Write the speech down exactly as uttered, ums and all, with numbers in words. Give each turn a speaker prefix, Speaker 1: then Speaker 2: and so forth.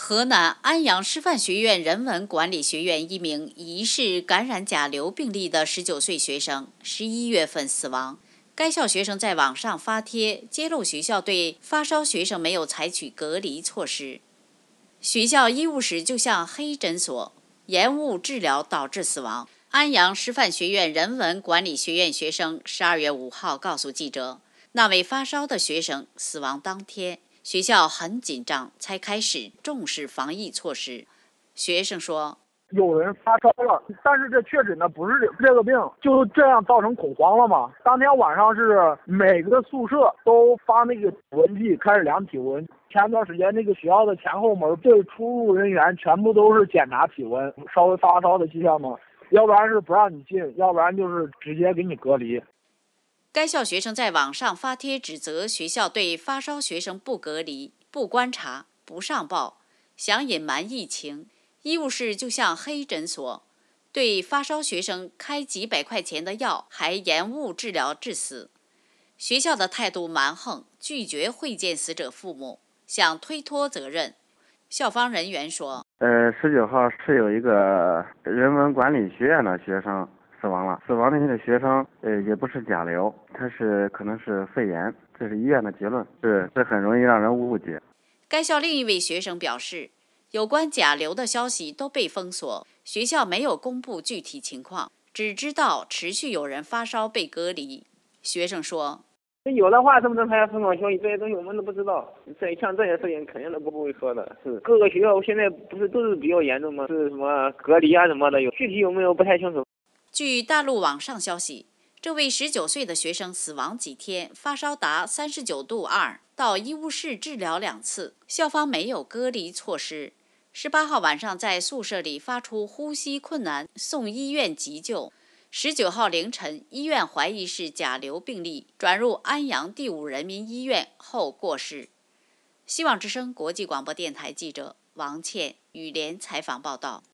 Speaker 1: 河南安阳师范学院人文管理学院一名疑似感染甲流病例的十九岁学生，十一月份死亡。该校学生在网上发帖揭露学校对发烧学生没有采取隔离措施，学校医务室就像黑诊所，延误治疗导致死亡。安阳师范学院人文管理学院学生十二月五号告诉记者，那位发烧的学生死亡当天，学校很紧张，才开始重视防疫措施。学生说，
Speaker 2: 有人发烧了，但是这确诊的不是这个病，就这样造成恐慌了嘛。当天晚上是每个宿舍都发那个体温计，开始量体温。前段时间那个学校的前后门对出入人员全部都是检查体温，稍微发烧的迹象嘛，要不然是不让你进，要不然就是直接给你隔离。
Speaker 1: 该校学生在网上发帖指责学校对发烧学生不隔离、不观察、不上报，想隐瞒疫情。医务室就像黑诊所，对发烧学生开几百块钱的药，还延误治疗致死。学校的态度蛮横，拒绝会见死者父母，想推脱责任。校方人员说，
Speaker 3: 呃，十九号是有一个人文管理学院的学生死亡了，死亡的那个学生，呃，也不是甲流，他是可能是肺炎，这是医院的结论，是这很容易让人误解。
Speaker 1: 该校另一位学生表示，有关甲流的消息都被封锁，学校没有公布具体情况，只知道持续有人发烧被隔离。学生说，
Speaker 4: 有的话，这么多才封锁消息，这些东西我们都不知道。这像这些事情肯定都不会说的。是各个学校现在不是都是比较严重吗？是什么隔离啊什么的，有具体有没有不太清楚。
Speaker 1: 据大陆网上消息，这位十九岁的学生死亡几天，发烧达三十九度二，到医务室治疗两次，校方没有隔离措施。十八号晚上在宿舍里发出呼吸困难，送医院急救。十九号凌晨，医院怀疑是甲流病例，转入安阳第五人民医院后过世。希望之声国际广播电台记者王倩、雨莲采访报道。